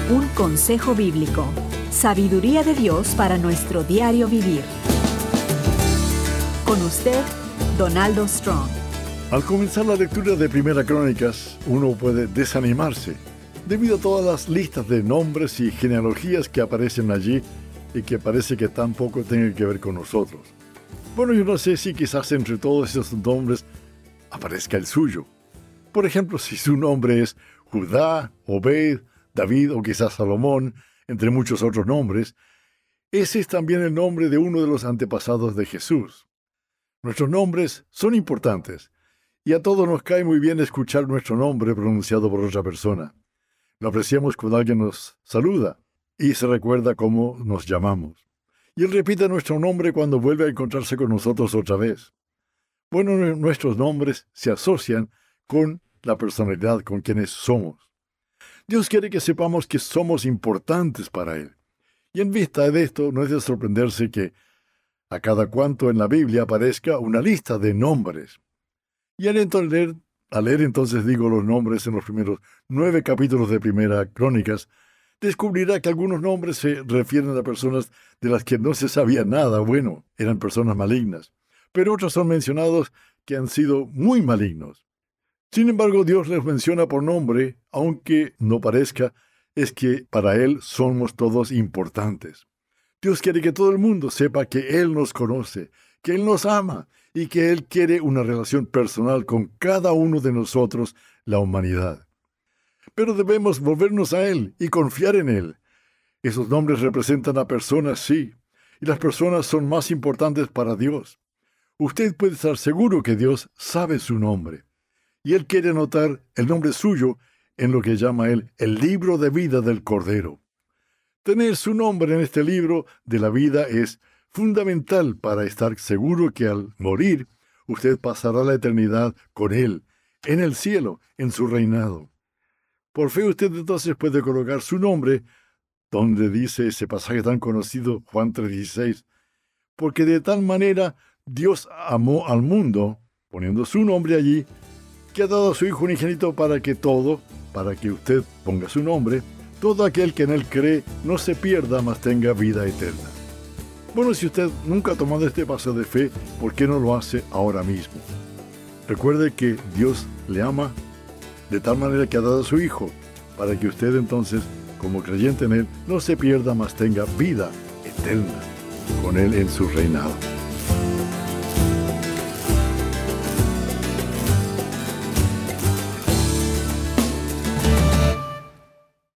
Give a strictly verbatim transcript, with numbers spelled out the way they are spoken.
Un consejo bíblico. Sabiduría de Dios para nuestro diario vivir. Con usted, Donaldo Strong. Al comenzar la lectura de Primera Crónicas, uno puede desanimarse debido a todas las listas de nombres y genealogías que aparecen allí y que parece que tampoco tienen que ver con nosotros. Bueno, yo no sé si quizás entre todos esos nombres aparezca el suyo. Por ejemplo, si su nombre es Judá, Obed, David o quizás Salomón, entre muchos otros nombres, ese es también el nombre de uno de los antepasados de Jesús. Nuestros nombres son importantes y a todos nos cae muy bien escuchar nuestro nombre pronunciado por otra persona. Lo apreciamos cuando alguien nos saluda y se recuerda cómo nos llamamos. Y él repite nuestro nombre cuando vuelve a encontrarse con nosotros otra vez. Bueno, nuestros nombres se asocian con la personalidad con quienes somos. Dios quiere que sepamos que somos importantes para Él. Y en vista de esto, no es de sorprenderse que a cada cuanto en la Biblia aparezca una lista de nombres. Y al leer, al leer entonces, digo, los nombres en los primeros nueve capítulos de Primera Crónicas, descubrirá que algunos nombres se refieren a personas de las que no se sabía nada bueno, eran personas malignas. Pero otros son mencionados que han sido muy malignos. Sin embargo, Dios les menciona por nombre, aunque no parezca, es que para Él somos todos importantes. Dios quiere que todo el mundo sepa que Él nos conoce, que Él nos ama y que Él quiere una relación personal con cada uno de nosotros, la humanidad. Pero debemos volvernos a Él y confiar en Él. Esos nombres representan a personas, sí, y las personas son más importantes para Dios. Usted puede estar seguro que Dios sabe su nombre. Y Él quiere anotar el nombre suyo en lo que llama Él el libro de vida del Cordero. Tener su nombre en este libro de la vida es fundamental para estar seguro que al morir, usted pasará la eternidad con Él, en el cielo, en su reinado. Por fe usted entonces puede colocar su nombre, donde dice ese pasaje tan conocido, Juan tres dieciséis, porque de tal manera Dios amó al mundo, poniendo su nombre allí, que ha dado a su Hijo unigénito para que todo, para que usted ponga su nombre, todo aquel que en Él cree no se pierda, mas tenga vida eterna. Bueno, si usted nunca ha tomado este paso de fe, ¿por qué no lo hace ahora mismo? Recuerde que Dios le ama de tal manera que ha dado a su Hijo, para que usted entonces, como creyente en Él, no se pierda, mas tenga vida eterna con Él en su reinado.